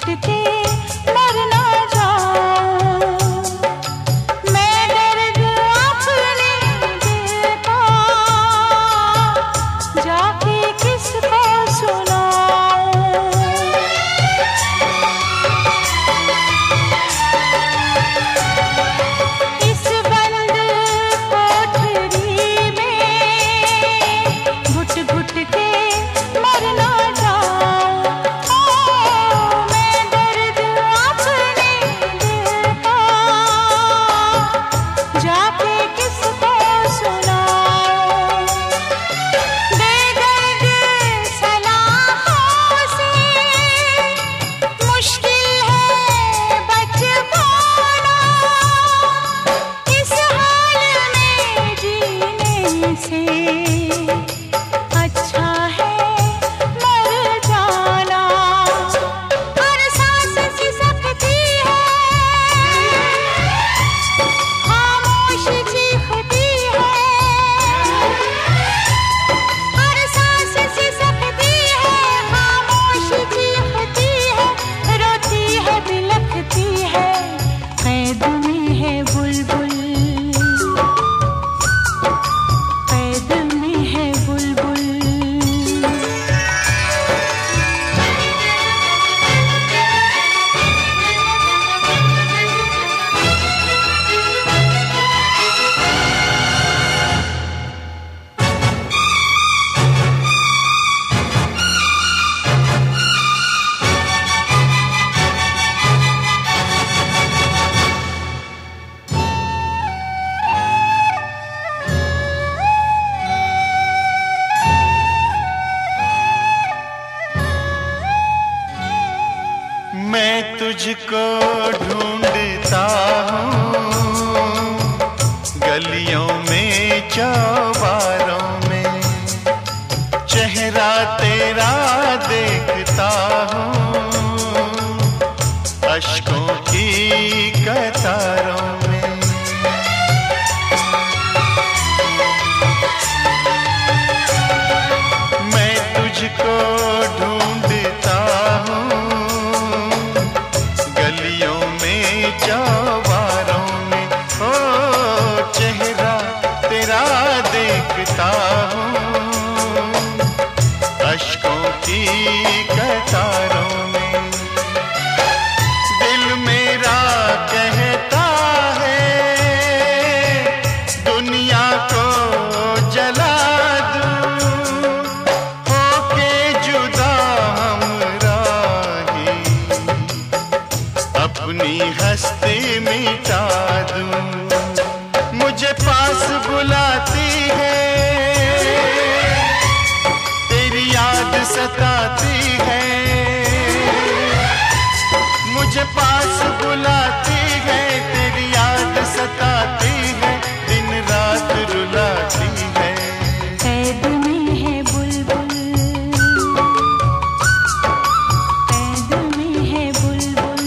के मर ना जाऊं। मैं दर्द अपने दिल का जाके किसको सुनाऊं। इस बंद कोठरी में घुट घुट के मर ना जाऊं। मैं दर्द अपने दिल का जाके किसको सुनाऊं। बेदर्द सलाहों से मुश्किल है बच पाना। इस हाल में जीने से अच्छा है मर जाना। हर सांस सिसकती है, खामोश चीखती है। हर सांस सिसकती है, खामोश चीखती है। रोती है, बिलखती है, कैद में है बुलबुल, कैद में है बुलबुल। मैं तुझको ढूंढता हूँ गलियों में चौबारों में। चेहरा तेरा देखता हूँ अश्कों की कतारों में। मैं तुझको ढूंढता हूँ गलियों में चौबारों में। ओ चेहरा तेरा देखता हूँ अश्कों की कतारों में। दिल मेरा कहता है दुनिया को जला दूं। होके जुदा हमराही अपनी हस्ती मिटा दूं। मुझे पास बुलाती है, तेरी याद सताती है। मुझे पास बुलाती है, तेरी याद सताती है, दिन रात रुलाती है। कैद में है बुलबुल, कैद में है बुलबुल।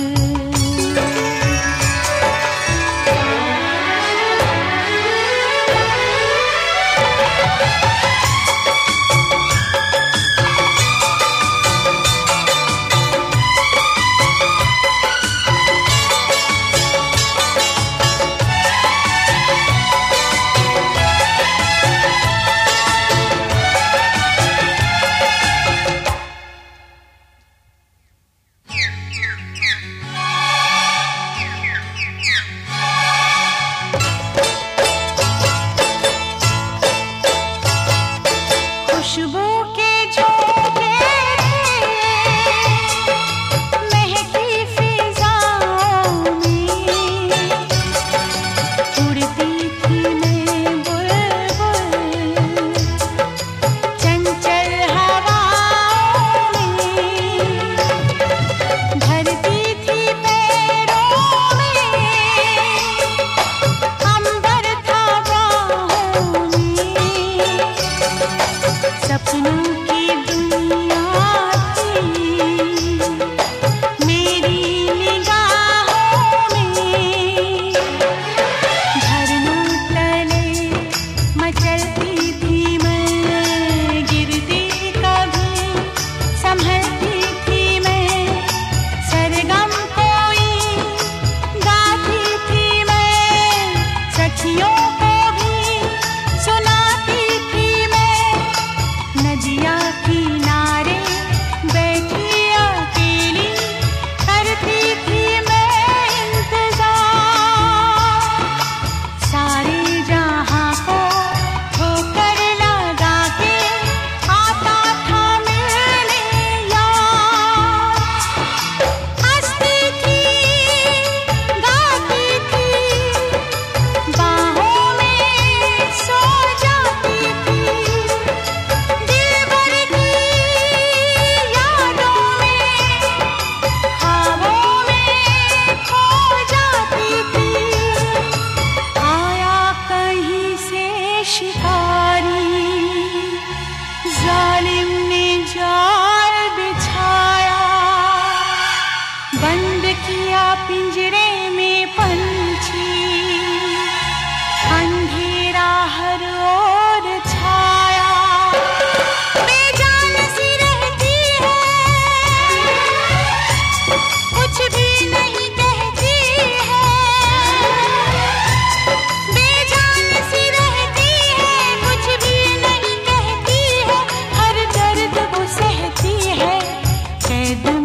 कैद